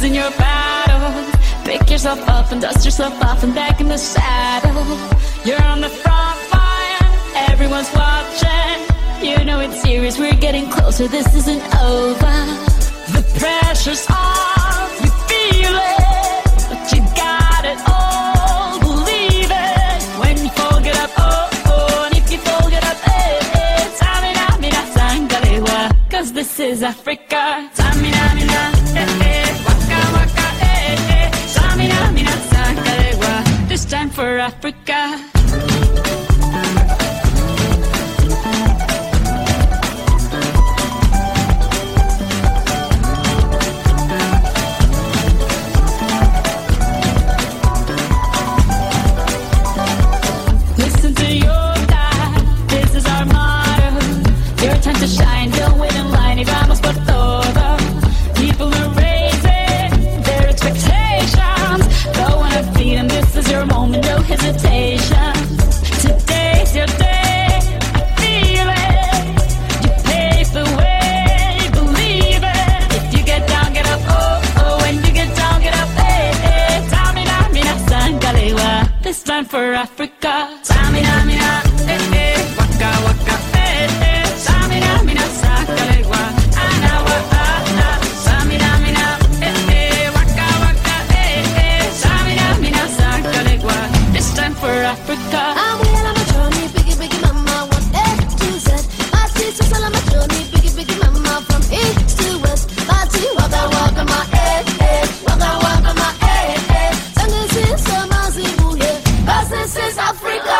losing your battle. Pick yourself up and dust yourself off and back in the saddle. You're on the front line, everyone's watching. You know it's serious, we're getting closer, this isn't over. The pressure's on, you feel it, but you got it all, believe it. When you fold it up, oh, oh, and if you fold it up, eh, Samina, mina, sangalewa. Cause this is Africa. Samina, mina, waka, waka, Samina, mina, sangalewa. This time for Africa. To shine, don't wait in line, y vamos por todo. People are raising their expectations. Go on and feed them, this is your moment, no hesitation. Today's your day, I feel it. You pave the way, believe it. If you get down, get up, oh, oh. When you get down, get up, eh, eh. Samina, mina, sangalewa. This time for Africa. Samina, mina, eh, eh. Waka, waka, eh, eh. Samina, mina, sangalewa. Anawa, ah, ah. Samina, mina, eh, eh. Waka, waka, eh, eh. Samina, mina, sangalewa. This time for Africa. I'm well on my journey, biggie, biggie mama, one A to Z. My sister's all on my journey, biggie, biggie mama, from east to west. Party, waka, waka, my waka, waka, my Sangin' sis, Mazibu, yeah. 'Cause this is Africa.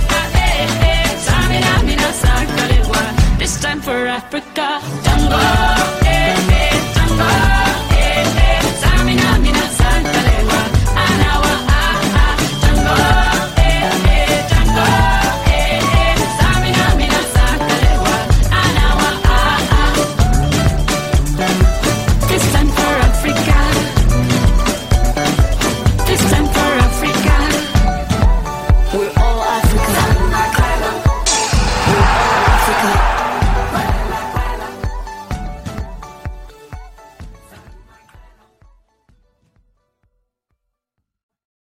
This time for Africa. Tango.